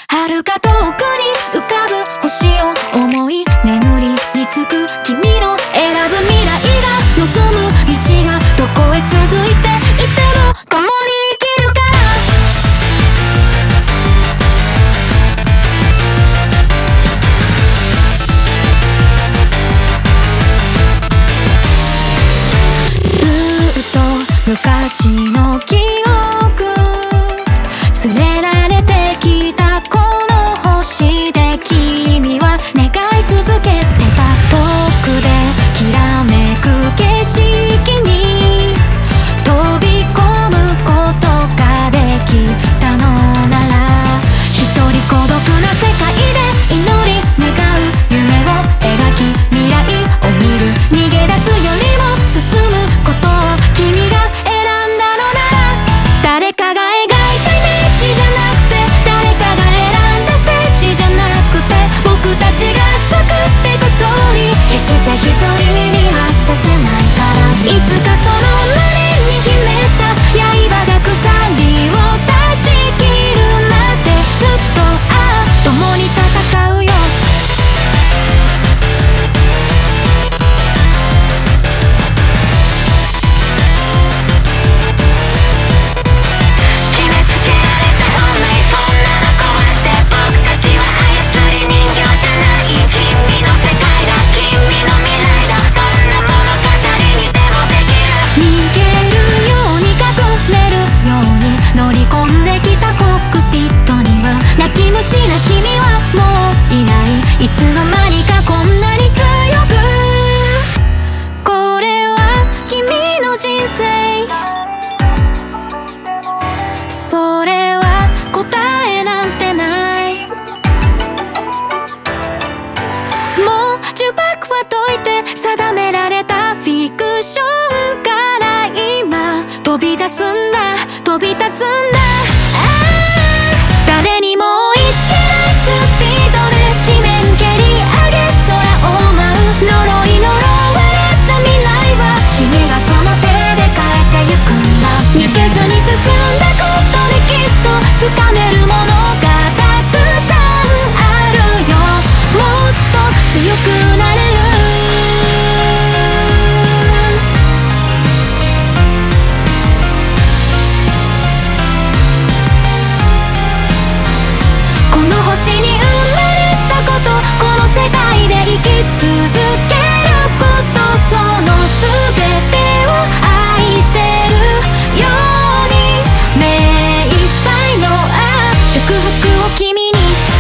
遥か遠くに浮かぶ星を思い眠りにつく君の選ぶ未来が望む道がどこへ続いていても共に生きるからずっと昔の記憶連れられてきたこの星で君は願い続けてた遠くできらめく景色に飛び込むことができたのなら一人孤独な世界で祈り願う夢を描き未来を見る逃げ出すよりも進むことを君が選んだのなら誰かが描いたイメージじゃなくて誰かが選んだステージじゃなくて僕たちが作ってたストーリー決して一人にはさせないからいつかその胸に秘めた刃が鎖を断ち切るまでずっと共に戦うよ決めつけられた運命そんなの壊して僕たちは操り人形じゃない君の世界だ君の未来だどんな物語にでもできる逃げるように隠れるように乗り込んできたコックピットには泣き虫な君はもういないいつの間にかこんなに強くこれは君の人生それは答えなんてないもう呪縛は解いて定められたフィクションから今飛び出すんだ飛び立つんだ誰にも追いつけないスピードで地面蹴り上げ空を舞う呪い呪われた未来は君がその手で変えてゆくんだ逃げずに進んだことできっと掴めるものがたくさんあるよもっと強くなれるこの星に生まれたことこの世界で生き続けることその全てを愛せるように目いっぱいの祝福を君に